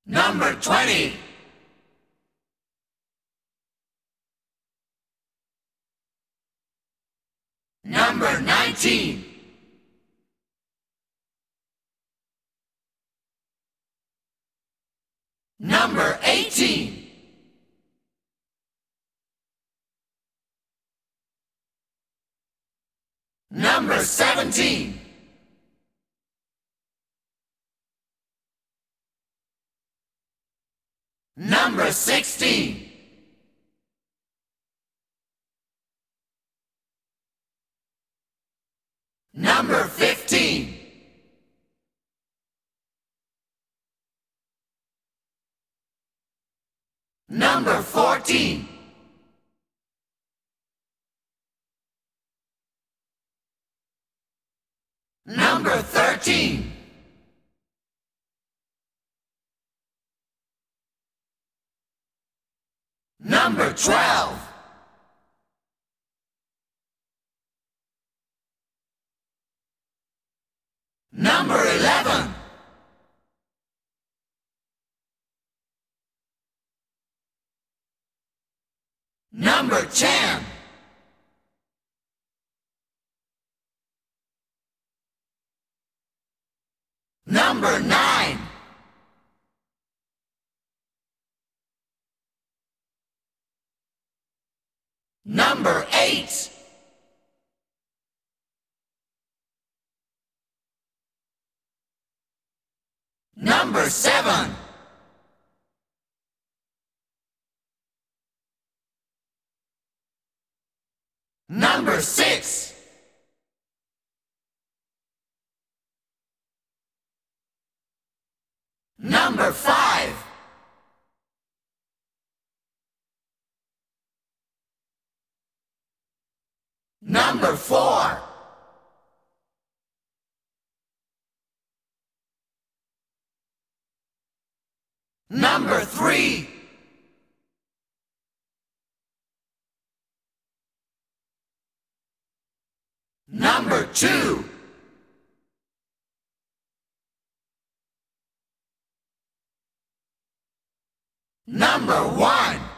Number 20. Number 19. Number 18. Number 17. Number 16. Number 15. Number 14. Number 13. Number 12. Number 11. Number 10. Number 9. Number 8. Number 7. Number 6. Number 5. Number 4. Number 3. Number 2. Number 1.